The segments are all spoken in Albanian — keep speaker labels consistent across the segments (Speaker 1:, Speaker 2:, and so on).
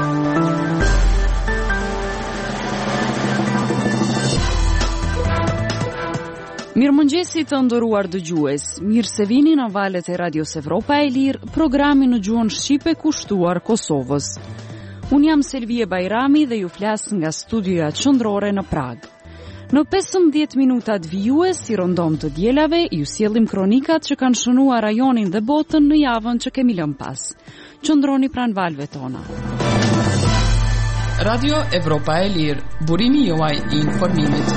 Speaker 1: Mirëmëngjesi të nderuar dëgjues, mirë se vini në valët e Radios Evropa e Lirë, programin në gjuhën shqipe kushtuar Kosovës. Unë jam Selvie Bajrami dhe ju flas nga studioja qendrore në Prag. Në 15 minutat vijues, si rondom të dielave, ju sjellim kronikat që kanë shënuar rajonin dhe botën në javën që kemi lënë pas. Qëndroni pranë valëve tona.
Speaker 2: Radio Evropa e Lirë, burimi juaj I informimit.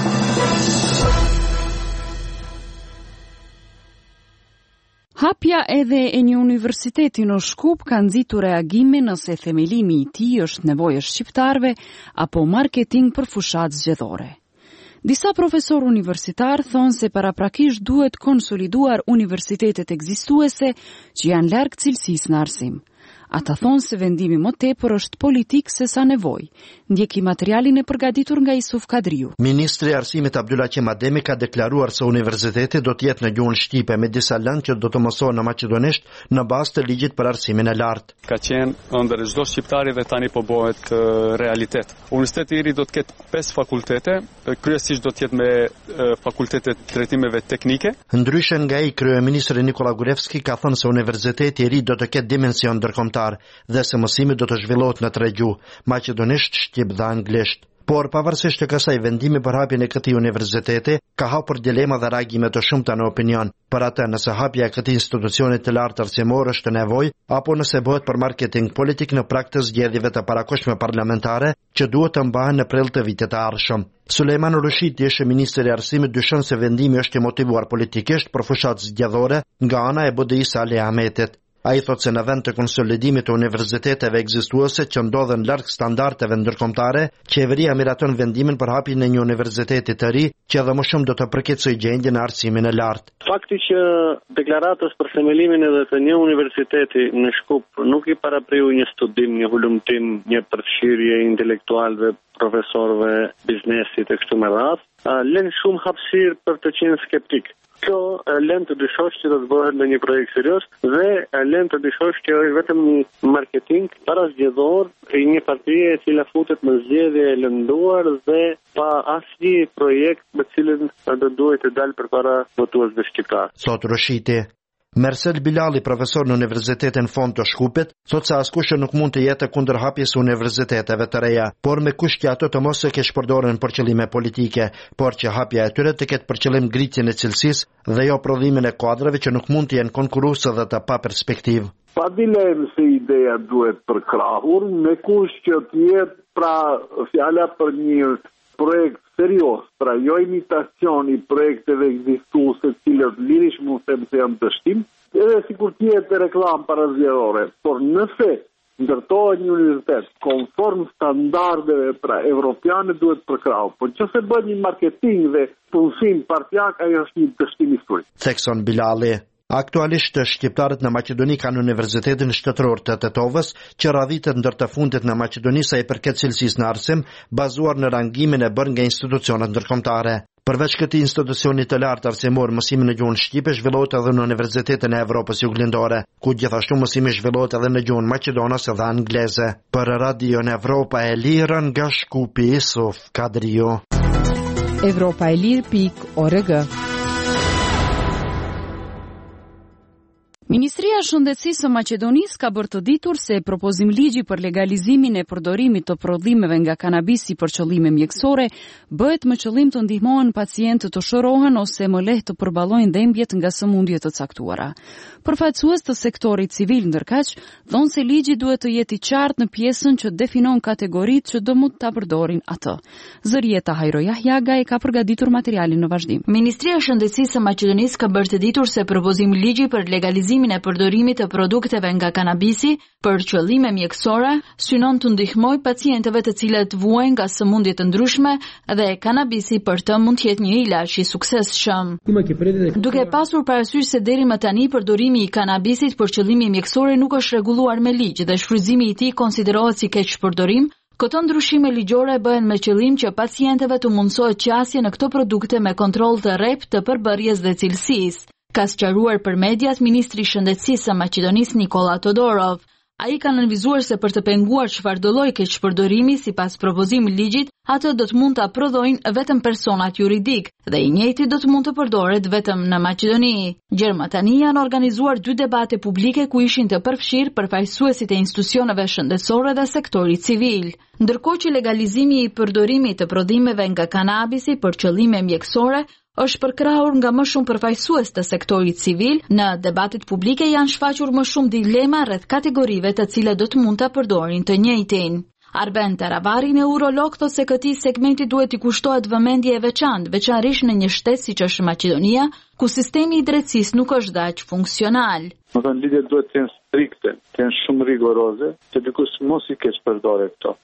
Speaker 1: Hapja edhe e një universiteti në Shkup ka nxitur reagime nëse themelimi I tij është nevojë shqiptarëve apo marketing për fushat zgjedhore. Disa profesorë universitar thonë se paraprakisht duhet konsoliduar universitetet ekzistuese që janë larg cilësisë në arsim. Ata thonë se vendimi më tepër është politik se sa nevojë. Ndjeki materialin e përgatitur nga Isuf Kadriu.
Speaker 3: Ministri I Arsimit Abdullah Qemademi ka deklaruar se universiteti do të jetë në gjuhën shqipe me disa lëndë që do të mësohen në maqedonisht në bazë të ligjit për arsimin e lartë.
Speaker 4: Ka qenë ëndër çdo shqiptari dhe tani po bëhet realitet. Universiteti I ri do të ketë 5 fakultete, kryesisht do të jetë me fakultete të drejtimeve teknike.
Speaker 3: Ndryshe nga ai, kryeministri Nikola Gurevski ka thënë se universiteti I ri do të ketë dimension ndërkombëtar dhe se mësimi do të zhvillohet në 3 gjuhë, maqedonisht, shqip dhe anglisht. Por pavarësisht të kësaj, vendimi për hapjen e këtij universiteti ka hapur dilema dhe reagime të shumta në opinion. Për atë, nëse hapja e këtij institucioni të lartë arsimor është nevojë apo nëse bëhet për marketing politik në prag të zgjedhjeve të parakohshme parlamentare që duhet të mbahen në prill të vitit të ardhshëm. Sulejman Rushiti, ishte ministri I Arsimit, dyshon se vendimi është I motivuar politikisht për fushat zgjedhore nga ana e BDI-së Ali Ahmetit. Ai thotë se në vend të konsolidimit të universiteteve ekzistuese që ndodhen larg standardeve ndërkombëtare, qeveria miraton vendimin për hapjen e një universiteti të ri që edhe më shumë do të përkeçojë gjendjen e arsimit të lartë.
Speaker 5: Fakti që deklaratës për themelimin edhe të një universiteti në Shkup nuk I parapriu një studim, një hulumtim, një përfshirje intelektualëve, profesorëve, biznesit e kështu me radhë, lën shumë hapësirë për të qenë skeptik. Kjo lën të dyshosh që do të bëhet në një projekt serioz dhe lën të dyshosh që është vetëm një marketing parazgjedhor I një partie e cila futet në zgjedhje e lënduar dhe pa asnjë projekt me cilin do duhet të dalë përpara votuesve shqiptar.
Speaker 3: Sot Rushiti. Mersel Bilali, profesor në Universitetin Fond të Shkupit, thotë se askush nuk mund të jetë kundër hapjes së universiteteve të reja, por me kusht që ato të mos e kesh përdoren për qëllime politike, por që hapja e tyre të ketë për qëllim ngritjen e cilësisë dhe jo prodhimin e kuadrave që nuk mund të jenë konkurruese dhe të pa perspektivë.
Speaker 6: Pa dilem se ideja duhet përkrahur, me kusht që të jetë pra fjala për një projekt serios, pra jo imitacioni projekteve ekzistuese të cilët lirish mund të them se janë dështim, edhe sikur të jetë reklam parazgjedhore, por nëse ndërtohet një universitet konform standardeve pra evropiane duhet përkrahur. Por nëse bën një marketing dhe punësim partijak, ai është një dështim historik.
Speaker 3: Thekson Bilali. Aktualisht shqiptarët në Maqedoni kanë Universitetin Shtetëror të Tetovës, që radhitet ndër të fundit në Maqedoni sa I përket cilësisë në arsim, bazuar në rangimin e bërë nga institucionet ndërkombëtare. Përveç këtij institucioni të lartë arsimor, mësimi në gjuhën shqipe zhvillohet edhe në Universitetin e Evropës Juglindore, ku gjithashtu mësimi zhvillohet edhe në gjuhën maqedonase dhe angleze. Për Radion Evropa e Lirë nga Shkupi, Isuf Kadriu.
Speaker 1: Evropaelir.org. Ministria e Shëndetësisë së Maqedonisë ka bërë të ditur se propozim ligji për legalizimin e përdorimit të prodhimeve nga kanabisi për qëllime mjekësore bëhet me qëllim të ndihmohen pacientët të shërohen ose më lehtë të përballojnë dhembjet nga sëmundje të caktuara. Përfaqësues të sektorit civil ndërkaq thonë se ligji duhet të jetë I qartë në pjesën që definon kategoritë që do mund ta përdorin atë. Zërieta Hajro Jahjaga e ka përgatitur materialin në vazhdim.
Speaker 7: Ministria e Shëndetësisë së Maqedonisë ka bërë të ditur se propozimi ligji për legalizimin e përdorimit të produkteve nga kanabisi për qëllime mjekësore synon të ndihmojë pacientëve të cilët vuajnë nga sëmundje të ndryshme dhe kanabisi për të mund të jetë një ilazh I suksesshëm. Duke pasur parasysh se deri më tani përdorimi I kanabisit për qëllime mjekësore nuk është rregulluar me ligj dhe shfrytëzimi I tij konsiderohet si keqpërdorim, këto ndryshime ligjore bëhen me qëllim që pacientëve të mundësohet qasje në këto produkte me kontroll të rreptë të përbërjes dhe cilësisë. Ka sqaruar për mediat ministri I Shëndetësisë së Maqedonisë Nikola Todorov. Ai ka nënvizuar se për të penguar çfarëdo lloj keqpërdorimi sipas propozimit ligjit, atë do të mund ta prodhojnë vetëm personat juridik dhe i njëjti do të mund të përdoret vetëm në Maqedoni. Gjermatani janë organizuar 2 debate publike ku ishin të përfshirë përfaqësuesit e institucioneve shëndetësore dhe sektorit civil. Ndërkohë që legalizimi i përdorimit të prodhimeve nga kanabisi për qëllime mjekësore është përkrahur nga më shumë përfaqësues të sektorit civil, në debatet publike janë shfaqur më shumë dilema rreth kategorive të cilat do të mund ta përdorin të njëjtin. Arben Taravari, neurolog, thotë se këtij segmenti duhet i kushtohet vëmendje e veçantë, veçanërisht në një shtet siç është Maqedonia, ku sistemi i drejtësisë nuk është aq funksional.
Speaker 6: Ligjet duhet të jenë strikte, të jenë shumë rigoroze, që dikush mos i keq përdore këto.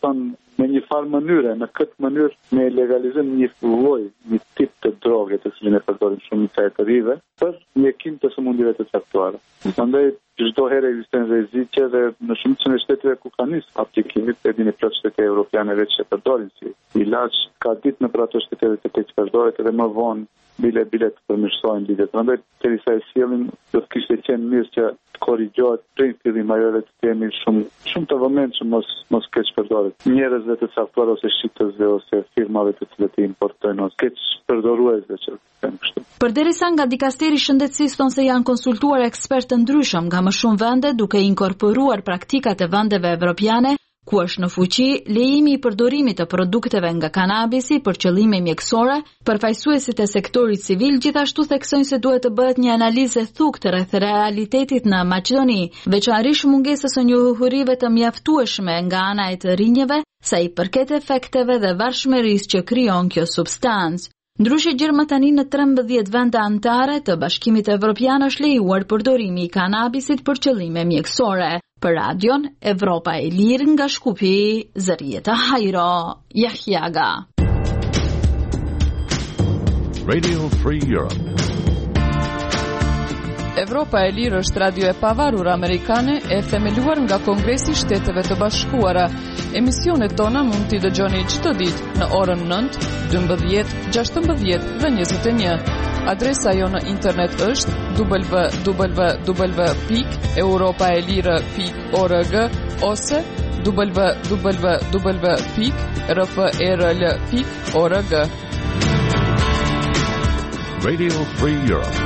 Speaker 6: Me një farë mënyre, në këtë mënyrë me legalizim një lloj, një tip të droge të cilën e përdorin shumë të të rive për mjekim të sëmundjeve të caktuara. Prandaj çdo herë ekziston rreziqe dhe në shumë shtete ku ka nis aplikimit, e dini plot shtete europiane veç e përdorin si ilaç, ka ditë në për ato shtete të keq përdoret edhe më vonë bilet të përmirësojnë ligjet. Prandaj derisa e sjellin do të kishte qenë mirë që të korrigjohet prej fillim ajo dhe të kemi shumë të vëmendshëm mos keq përdoret. Njerëzve të caktuar ose shitësve ose firmave të cilët i importojnë ose keq përdoruesve që them kështu.
Speaker 7: Përderisa nga Dikasteri i Shëndetësisë thonë se janë konsultuar ekspertë të ndryshëm nga më shumë vende duke inkorporuar praktikat e vendeve evropiane, ku është në fuqi lejimi i përdorimit të produkteve nga kanabisi për qëllime mjekësore, përfaqësuesit e sektorit civil gjithashtu theksojnë se duhet të bëhet një analizë e thukë rreth realitetit në Maqedoni, veçanërisht mungesës së njohurive të mjaftueshme nga ana e të rinjve sa i përket efekteve dhe varfshmërisë që krijon kjo substancë. Ndryshe Gjermatani në 13 vende anëtare të Bashkimit Evropian është lejuar përdorimi i kanabisit për qëllime mjekësore. Për radion Evropa e Lirë nga Shkupi, Zërieta Hajro, Jahjaga.
Speaker 8: Radio Free Europe.
Speaker 2: Evropa e Lirë është radio e pavarur amerikane e themeluar nga Kongresi i Shteteve të Bashkuara. Emisionet tona mund t'i dëgjoni çdo ditë në orën 9, 12, 16 dhe 21. Adresa jo në internet është www.europaelire.org ose www.rfrl.org.
Speaker 8: Radio Free Europe.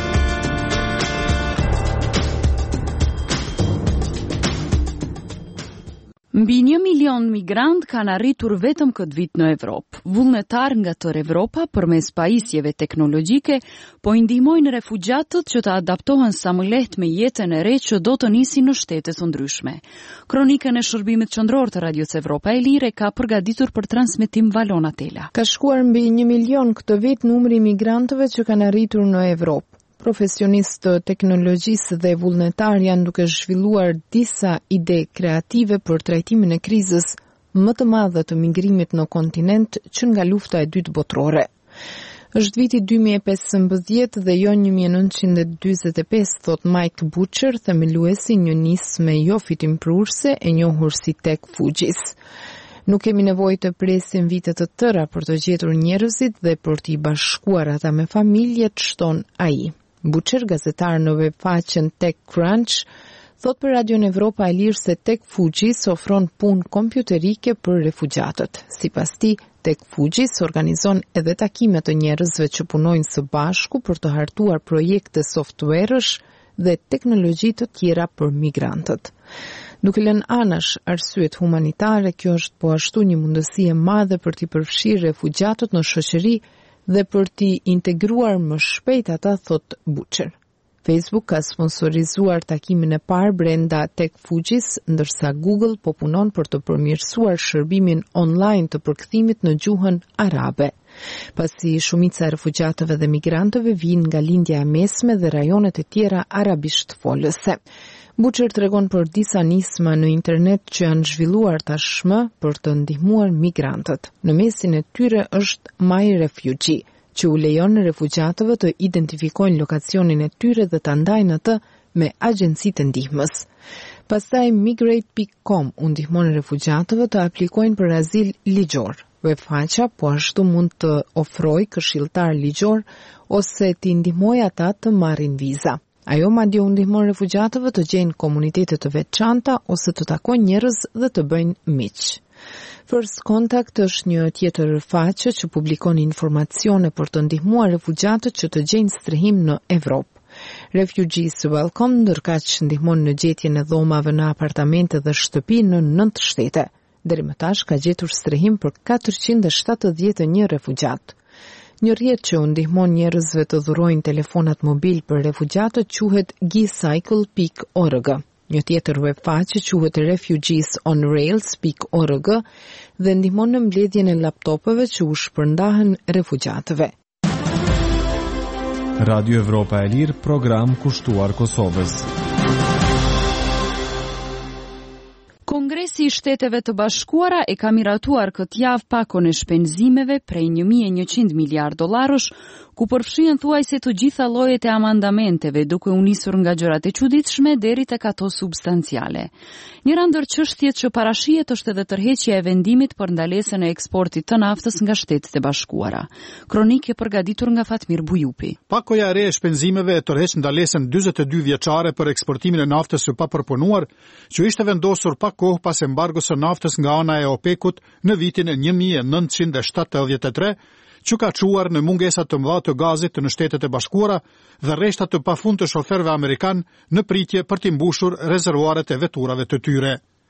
Speaker 1: Mbi 1 milion migrant kanë arritur vetëm këtë vit në Evropë. Vullnetar nga tërë Evropa përmes pajisjeve teknologjike po i ndihmojnë refugjatët që të adaptohen sa më lehtë me jetën e re që do të nisin në shtete të ndryshme. Kronikën e shërbimit qendror të Radios Evropa e Lirë ka përgatitur për transmetim Valona Tela.
Speaker 9: Ka shkuar mbi 1 milion këtë vit numri i migrantëve që kanë arritur në Evropë. Profesionistë të teknologjisë dhe vullnetar janë duke zhvilluar disa ide kreative për trajtimin e krizës më të madhe të migrimit në kontinent që nga lufta e dytë botërore. Është viti 2015 dhe jo 1945, thot Mike Butcher, themeluesi një nisme jo fitimprurse e njohur si Tech Fugis. Nuk kemi nevojë të presim vite të tëra për të gjetur njerëzit dhe për t'i bashkuar ata me familjet, shton ai. Butcher, gazetar në webfaqen TechCrunch, thot për Radion Evropa e Lirë se Tech Fugis ofron punë kompjuterike për refugjatët. Sipas tij, Tech Fugis organizon edhe takime të njerëzve që punojnë së bashku për të hartuar projekte softwaresh dhe teknologji të tjera për migrantët. Duke lënë anash arsyet humanitare, kjo është po ashtu një mundësi e madhe për t'i përfshirë refugjatët në shoqëri dhe për t'i integruar më shpejt ata, thot Butcher. Facebook ka sponsorizuar takimin e parë brenda Tech Fugis, ndërsa Google po punon për të përmirësuar shërbimin online të përkthimit në gjuhën arabe. Pasi shumica e refugjatëve dhe migrantëve vijnë nga lindja e mesme dhe rajonet e tjera arabisht folëse. Butcher tregon për disa nisma në internet që janë zhvilluar tashmë për të ndihmuar migrantët. Në mesin e tyre është My Refugee, që u lejon refugjatëve të identifikojnë lokacionin e tyre dhe të ndajnë atë me agjencitë ndihmës. Pastaj Migrate.com u ndihmon refugjatëve të aplikojnë për azil ligjor. Webfaqja po ashtu mund të ofrojë këshilltar ligjor ose t'i ndihmojë ata të marrin viza. Ajo madje u ndihmon refugjatëve të gjejnë komunitete të veçanta ose të takojnë njerëz dhe të bëjnë miq. First Contact është një tjetër faqe që publikon informacione për të ndihmuar refugjatët që të gjejnë strehim në Evropë. Refugees Welcome ndërkaq ndihmon në gjetjen e dhomave në apartamente dhe shtëpi në 9 shtete. Deri më tash ka gjetur strehim për 471 refugjat. Një rrjet që u ndihmon njerëzve të dhurojnë telefonat mobil për refugjatët quhet gicycle.org. Një tjetër web faqe quhet refugeesonrails.org dhe ndihmon në mbledhjen e laptopeve që u shpërndahen refugjatëve.
Speaker 10: Radio Evropa e Lirë, program kushtuar Kosovës.
Speaker 1: Kongresi i Shteteve të Bashkuara e ka miratuar këtë javë pakon e shpenzimeve prej 1.100 miliard dollarësh, ku përfshihen thuajse të gjitha llojet e amandamenteve, duke u nisur nga gjërat e çuditshme deri tek ato substanciale. Njëra ndër çështjet që parashihet është edhe tërheqja e vendimit për ndalesën e eksportit të naftës nga Shtetet e Bashkuara. Kronikë e përgatitur nga Fatmir Bujupi.
Speaker 11: Pakoja e re e shpenzimeve tërheq ndalesën 42 vjeçare për eksportimin e naftës së papërpunuar, që ishte vendosur pak kohë pas embargos së naftës nga ana e OPEC-ut në vitin 1973, që ka quar në mungesat të mëdha të gazit në Shtetet e Bashkuara dhe rreshtat të pafund të shoferëve amerikan në pritje për t'i mbushur rezervuaret e veturave të tyre.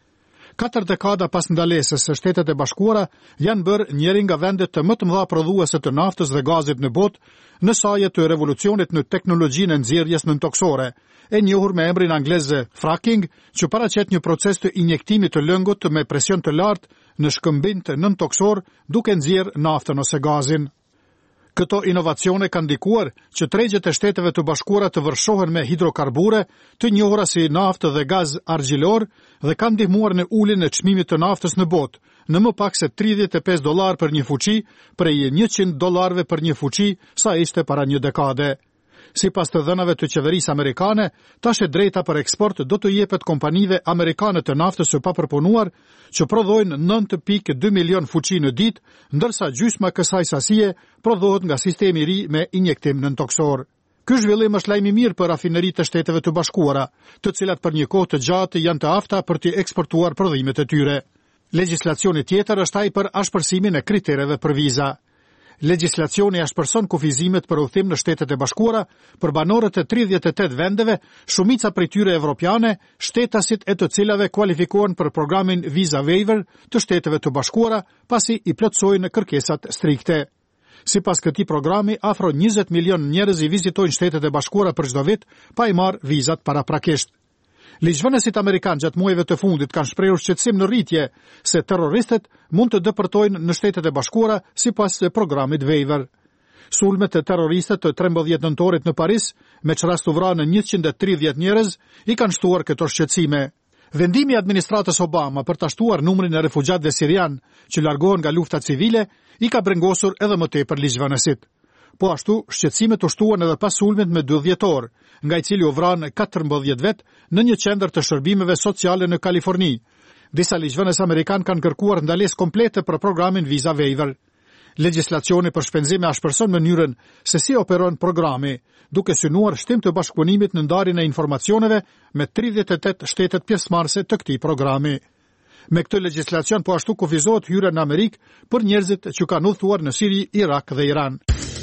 Speaker 11: 4 dekada pas ndalesës së Shtetet e Bashkuara janë bërë njëri nga vendet të më të mëdha prodhuese të naftës dhe gazit në botë, në saje të revolucionit në teknologjinë e nxjerrjes nëntoksore, e njohur me emrin anglez fracking, që paraqet një proces të injektimit të lëngut me presion të lartë në shkëmbim të nëntoksor duke nxjerrë naftën ose gazin. Këto inovacione kanë ndikuar që tregjet e Shteteve të Bashkuara të vërshohen me hidrokarbure, të njohura si naftë dhe gaz argjilor, dhe kanë ndihmuar në uljen e çmimit të naftës në botë, në më pak se $35 për një fuqi, prej $100 për një fuqi sa ishte para një dekade. Sipas të dhënave të qeverisë amerikane, tash e drejta për eksport do të jepet kompanive amerikane të naftës së papërpunuar, që prodhojnë 9.2 milion fuqi në ditë, ndërsa gjysma kësaj sasie prodhohet nga sistemi i ri me injektim nëntoksor. Ky zhvillim është lajm i mirë për rafineritë të Shteteve të Bashkuara, të cilat për një kohë të gjatë janë të afta për të eksportuar prodhimet e tyre. Legjislacioni tjetër është ai për ashpërsimin e kritereve për viza. Legjislacioni ashpërson kufizimet për udhëtim në Shtetet e Bashkuara për banorët e 38 vendeve, shumica prej tyre evropiane, shtetasit e të cilave kualifikohen për programin Visa Waiver të Shteteve të Bashkuara, pasi i plotësojnë kërkesat strikte. Sipas këtij programi, afro 20 milion njerëz i vizitojnë Shtetet e Bashkuara për çdo vit, pa i marrë vizat paraprakisht. Ligjvënësit amerikanë gjatë muajve të fundit kanë shprehur shqetësim në rritje se terroristët mund të depërtojnë në Shtetet e Bashkuara sipas programit Waiver. Sulmet e terroristët të 13 nëntorit në Paris, me çrast u vranë 130 njerëz, i kanë shtuar këto shqetësime. Vendimi i administratës Obama për ta shtuar numrin e refugjatëve sirian që largohen nga lufta civile i ka brengosur edhe më tepër ligjvënësit. Po ashtu, shqetësimet u shtuan edhe pas sulmit me 2 dhjetor, nga i cili u vranë 14 vet në një qendër të shërbimeve sociale në Kaliforni. Disa ligjvënës amerikan kanë kërkuar ndalesë komplete për programin Visa Waiver. Legjislacioni për shpenzime ashpërson mënyrën se si operon programi, duke synuar shtim të bashkëpunimit në ndarjen e informacioneve me 38 shtetet pjesëmarrëse të këtij programi. Me këtë legjislacion po ashtu kufizohet hyrja në Amerikë për njerëzit që kanë udhëtuar në Siri, Irak dhe Iran.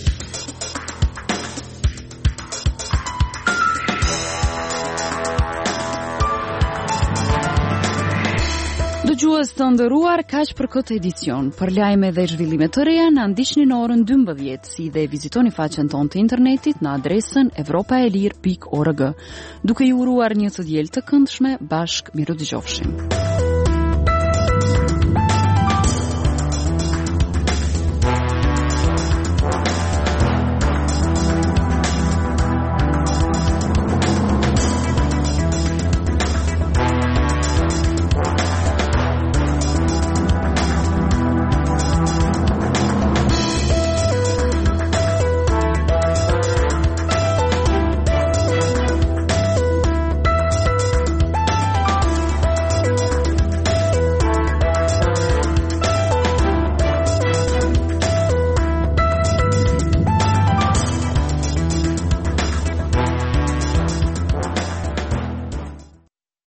Speaker 1: Dëgjues të nderuar, kaq për këtë edicion. Për lajme dhe zhvillime të reja, na ndiqni në orën 12, si dhe vizitoni faqen tonë të internetit në adresën evropaelir.org. Duke ju uruar një të diel të këndshme, bashkë miru dëgjofshim.